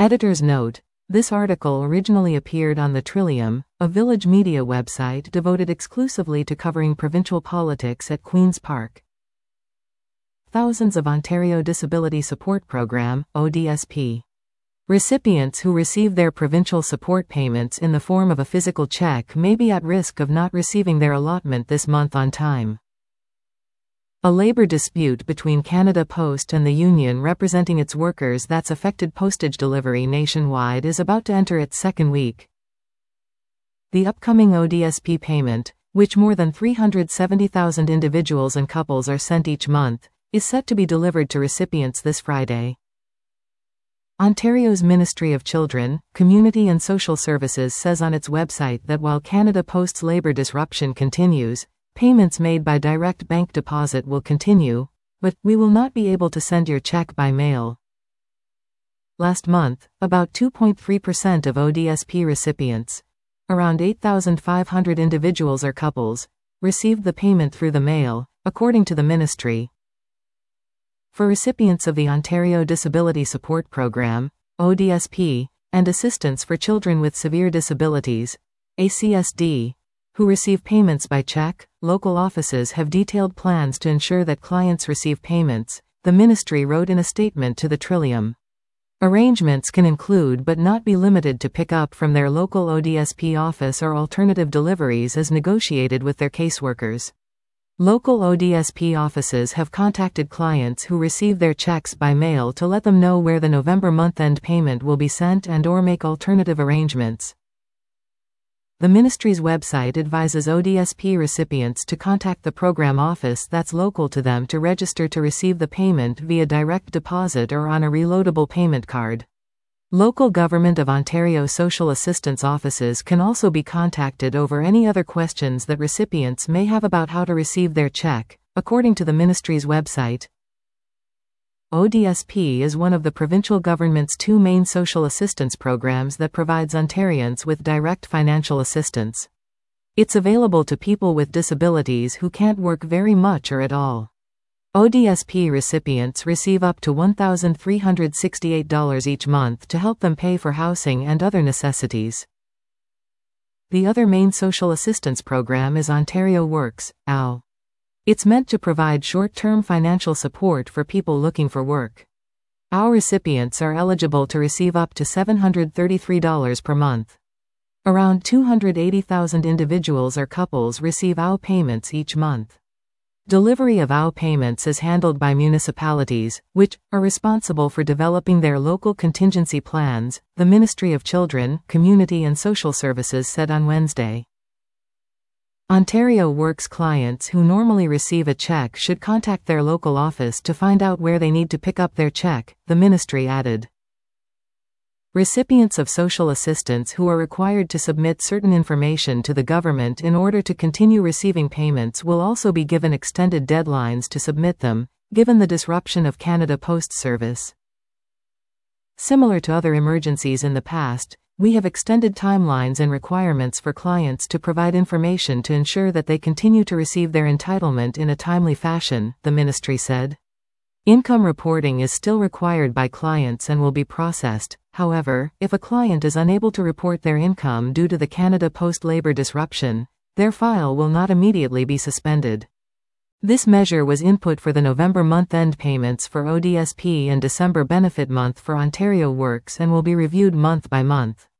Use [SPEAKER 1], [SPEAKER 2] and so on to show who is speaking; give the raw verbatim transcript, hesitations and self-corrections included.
[SPEAKER 1] Editor's note: this article originally appeared on the Trillium, a Village Media website devoted exclusively to covering provincial politics at Queen's Park. Thousands of Ontario Disability Support Program (O D S P) recipients who receive their provincial support payments in the form of a physical check may be at risk of not receiving their allotment this month on time. A labor dispute between Canada Post and the union representing its workers that's affected postage delivery nationwide is about to enter its second week. The upcoming O D S P payment, which more than three hundred seventy thousand individuals and couples are sent each month, is set to be delivered to recipients this Friday. Ontario's Ministry of Children, Community and Social Services says on its website that while Canada Post's labor disruption continues, payments made by direct bank deposit will continue, but we will not be able to send your check by mail. Last month, about two point three percent of O D S P recipients, around eight thousand five hundred individuals or couples, received the payment through the mail, according to the ministry. For recipients of the Ontario Disability Support Program, O D S P, and Assistance for Children with Severe Disabilities, A C S D, who receive payments by check, local offices have detailed plans to ensure that clients receive payments, the ministry wrote in a statement to the Trillium. Arrangements can include but not be limited to pick up from their local O D S P office or alternative deliveries as negotiated with their caseworkers. Local O D S P offices have contacted clients who receive their checks by mail to let them know where the November month-end payment will be sent and or make alternative arrangements. The ministry's website advises O D S P recipients to contact the program office that's local to them to register to receive the payment via direct deposit or on a reloadable payment card. Local Government of Ontario social assistance offices can also be contacted over any other questions that recipients may have about how to receive their check, according to the ministry's website. O D S P is one of the provincial government's two main social assistance programs that provides Ontarians with direct financial assistance. It's available to people with disabilities who can't work very much or at all. O D S P recipients receive up to one thousand three hundred sixty-eight dollars each month to help them pay for housing and other necessities. The other main social assistance program is Ontario Works, O W. It's meant to provide short-term financial support for people looking for work. O W recipients are eligible to receive up to seven hundred thirty-three dollars per month. Around two hundred eighty thousand individuals or couples receive O W payments each month. Delivery of O W payments is handled by municipalities, which are responsible for developing their local contingency plans, the Ministry of Children, Community and Social Services said on Wednesday. Ontario Works clients who normally receive a check should contact their local office to find out where they need to pick up their check, the ministry added. Recipients of social assistance who are required to submit certain information to the government in order to continue receiving payments will also be given extended deadlines to submit them, given the disruption of Canada Post service. Similar to other emergencies in the past, we have extended timelines and requirements for clients to provide information to ensure that they continue to receive their entitlement in a timely fashion, the ministry said. Income reporting is still required by clients and will be processed. However, if a client is unable to report their income due to the Canada Post labor disruption, their file will not immediately be suspended. This measure was input for the November month-end payments for O D S P and December benefit month for Ontario Works and will be reviewed month by month.